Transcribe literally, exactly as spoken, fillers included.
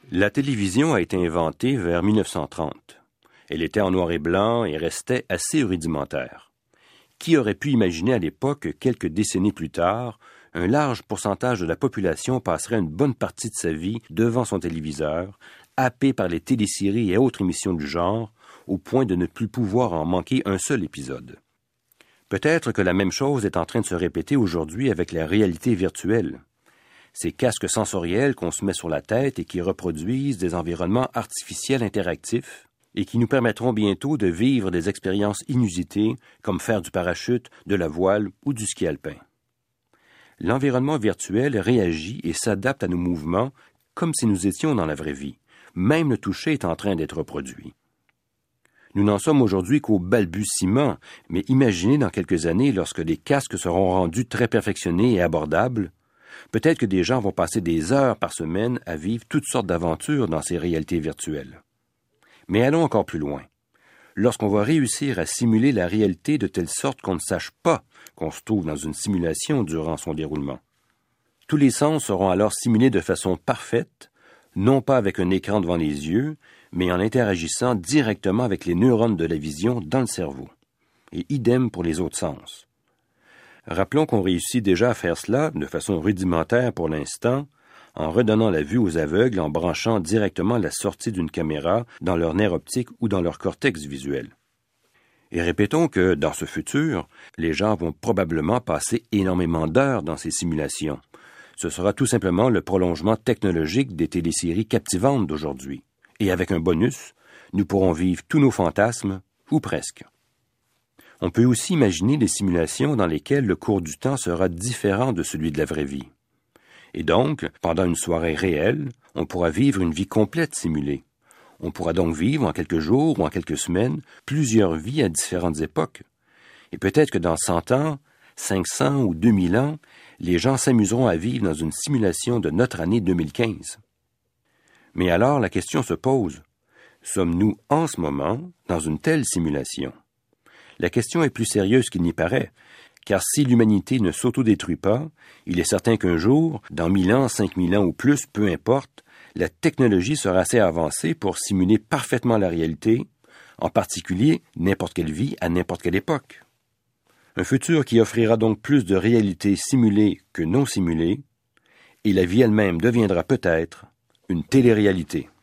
La télévision a été inventée vers mille neuf cent trente. Elle était en noir et blanc et restait assez rudimentaire. Qui aurait pu imaginer à l'époque que quelques décennies plus tard, un large pourcentage de la population passerait une bonne partie de sa vie devant son téléviseur, happé par les téléséries et autres émissions du genre, au point de ne plus pouvoir en manquer un seul épisode. Peut-être que la même chose est en train de se répéter aujourd'hui avec la réalité virtuelle. Ces casques sensoriels qu'on se met sur la tête et qui reproduisent des environnements artificiels interactifs et qui nous permettront bientôt de vivre des expériences inusitées comme faire du parachute, de la voile ou du ski alpin. L'environnement virtuel réagit et s'adapte à nos mouvements comme si nous étions dans la vraie vie. Même le toucher est en train d'être reproduit. Nous n'en sommes aujourd'hui qu'au balbutiement, mais imaginez dans quelques années, lorsque les casques seront rendus très perfectionnés et abordables, peut-être que des gens vont passer des heures par semaine à vivre toutes sortes d'aventures dans ces réalités virtuelles. Mais allons encore plus loin. Lorsqu'on va réussir à simuler la réalité de telle sorte qu'on ne sache pas qu'on se trouve dans une simulation durant son déroulement. Tous les sens seront alors simulés de façon parfaite, non pas avec un écran devant les yeux, mais en interagissant directement avec les neurones de la vision dans le cerveau. Et idem pour les autres sens. Rappelons qu'on réussit déjà à faire cela de façon rudimentaire pour l'instant, en redonnant la vue aux aveugles en branchant directement la sortie d'une caméra dans leur nerf optique ou dans leur cortex visuel. Et répétons que, dans ce futur, les gens vont probablement passer énormément d'heures dans ces simulations. Ce sera tout simplement le prolongement technologique des téléséries captivantes d'aujourd'hui. Et avec un bonus, nous pourrons vivre tous nos fantasmes, ou presque. On peut aussi imaginer des simulations dans lesquelles le cours du temps sera différent de celui de la vraie vie. Et donc, pendant une soirée réelle, on pourra vivre une vie complète simulée. On pourra donc vivre en quelques jours ou en quelques semaines plusieurs vies à différentes époques. Et peut-être que dans cent ans, cinq cents ou deux mille ans, les gens s'amuseront à vivre dans une simulation de notre année deux mille quinze. Mais alors la question se pose, sommes-nous en ce moment dans une telle simulation? La question est plus sérieuse qu'il n'y paraît, car si l'humanité ne s'autodétruit pas, il est certain qu'un jour, dans mille ans, cinq mille ans ou plus, peu importe, la technologie sera assez avancée pour simuler parfaitement la réalité, en particulier n'importe quelle vie à n'importe quelle époque. Un futur qui offrira donc plus de réalité simulée que non simulée, et la vie elle-même deviendra peut-être une télé-réalité.